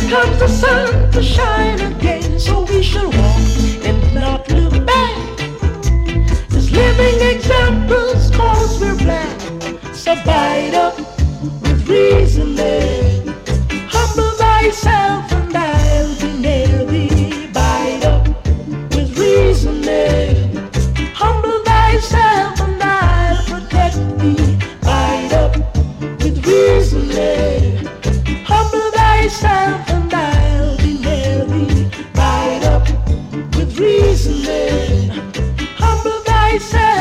comes the sun to shine again, so we shall walk and not look back. As living examples, cause we're black. So bite up with reasoning. Humble thyself and I'll be near thee. Bite up with reasoning. Humble thyself and I'll protect thee. Bite up with reasoning. Humble thyself and I'll be near thee. Bite up with reasoning. Humble thyself.